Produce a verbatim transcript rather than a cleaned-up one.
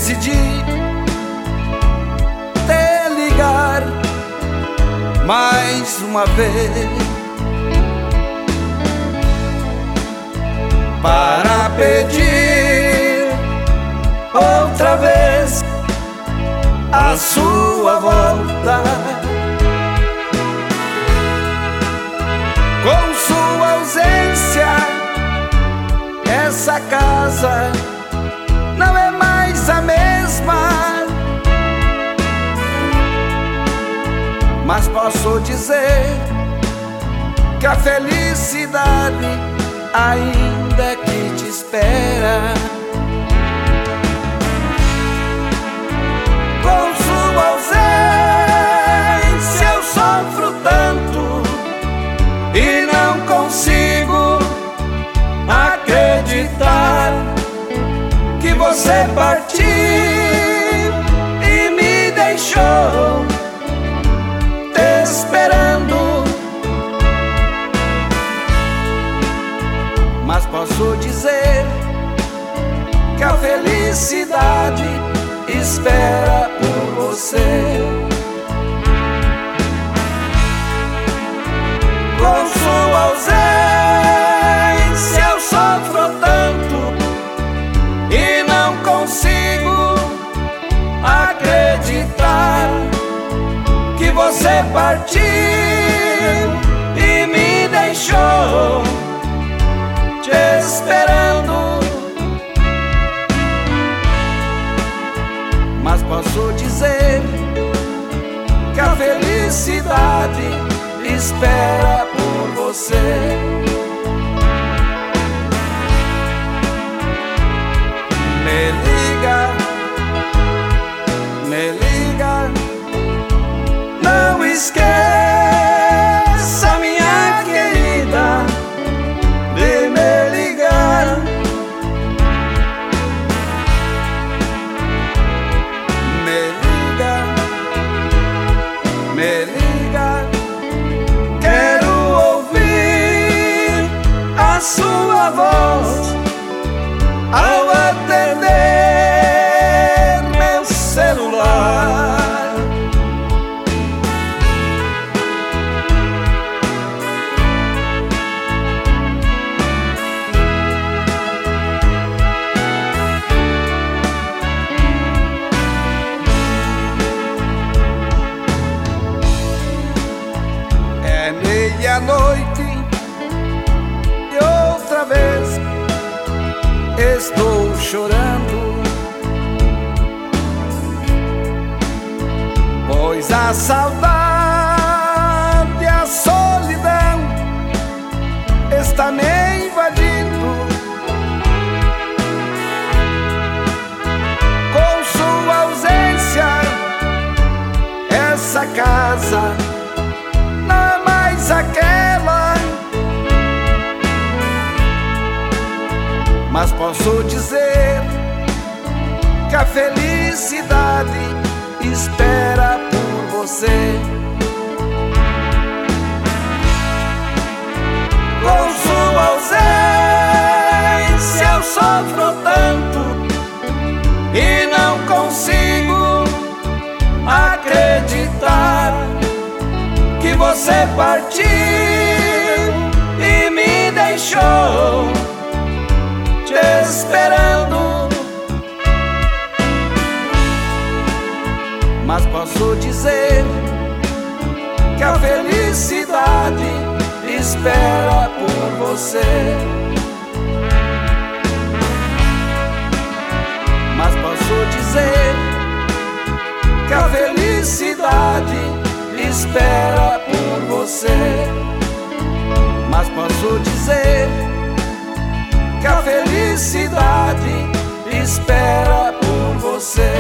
decidi te ligar mais uma vez para pedir outra vez a sua volta. Com sua ausência, essa casa não é mais a mesma, mas posso dizer que a felicidade ainda que te espera. Com sua ausência eu sofro tanto e não consigo acreditar que você partiu e me deixou te esperando. Mas posso dizer que a felicidade espera por você. Com sua ausência eu sofro tanto e não consigo acreditar que você partiu e me deixou te esperando. Mas posso dizer que a felicidade espera por você. Me liga, me liga, não esqueça, minha querida, de me ligar. Me liga, me liga, quero ouvir a sua voz ao atender meu celular. É meia-noite e outra vez estou chorando, pois a saudade e a solidão está me invadindo. Com sua ausência, essa casa não é mais aquela, mas posso dizer que a felicidade espera por você. Com sua ausência eu sofro tanto e não consigo acreditar que você partiu e me deixou te esperando. Mas posso dizer que a felicidade espera por você. Mas posso dizer que a felicidade espera por você. Mas posso dizer que a felicidade espera por você.